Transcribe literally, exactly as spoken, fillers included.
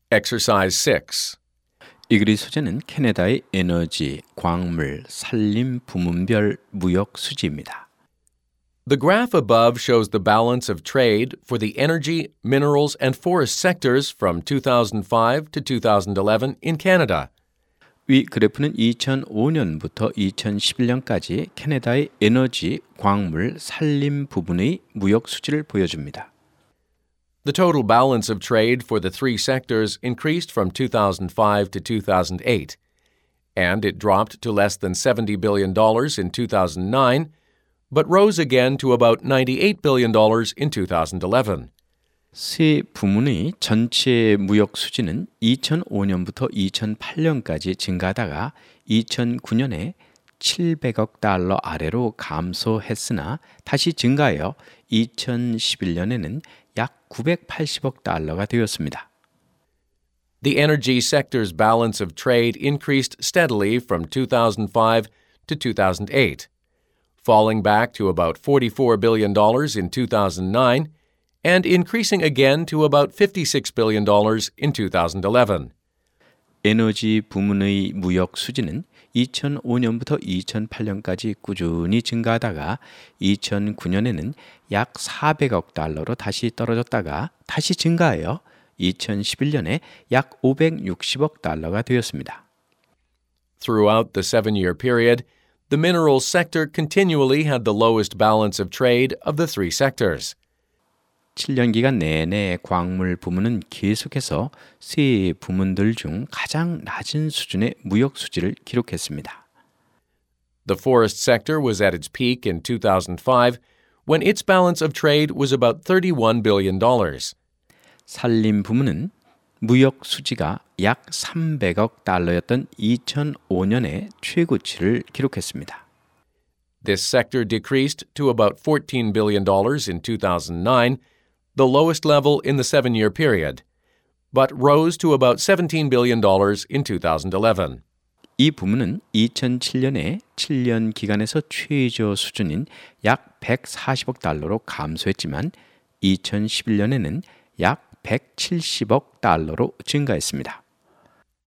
Exercise six. 이 글의 소재는 캐나다의 에너지, 광물, 산림 부문별 무역 수지입니다. The graph above shows the balance of trade for the energy, minerals, and forest sectors from two thousand five to two thousand eleven in Canada. 위 그래프는 이천오 년부터 이천십일 년까지 캐나다의 에너지, 광물, 산림 부분의 무역 수지를 보여줍니다. The total balance of trade for the three sectors increased from two thousand five to two thousand eight, and it dropped to less than seventy billion dollars in two thousand nine, but rose again to about ninety-eight billion dollars in two thousand eleven. 세 부문의 전체 무역 수지는 이천오 년부터 이천팔 년까지 증가하다가 이천구 년에 칠백억 달러 아래로 감소했으나 다시 증가하여 이천십일 년에는 약 구백팔십억 달러가 되었습니다. The energy sector's balance of trade increased steadily from two thousand five to two thousand eight, falling back to about forty-four billion dollars in two thousand nine and increasing again to about fifty-six billion dollars in two thousand eleven. 에너지 부문의 무역 수지는 이천오 년부터 이천팔 년까지 꾸준히 증가하다가 이천구 년에는 약 사백억 달러로 다시 떨어졌다가 다시 증가하여 이천십일 년에 약 오백육십억 달러가 되었습니다. Throughout the seven-year period, the minerals sector continually had the lowest balance of trade of the three sectors. 칠 년 기간 내내 광물 부문은 계속해서 세 부문들 중 가장 낮은 수준의 무역 수지를 기록했습니다. The forest sector was at its peak in two thousand five when its balance of trade was about thirty-one billion dollars. 산림 부문은 무역 수지가 약 삼백억 달러였던 이천오 년에 최고치를 기록했습니다. This sector decreased to about fourteen billion dollars in two thousand nine, the lowest level in the seven-year period, but rose to about seventeen billion dollars in two thousand eleven. 이 부문은 이천칠 년에 칠 년 기간에서 최저 수준인 약 백사십억 달러로 감소했지만 이천십일 년에는 약 백칠십억 달러로 증가했습니다.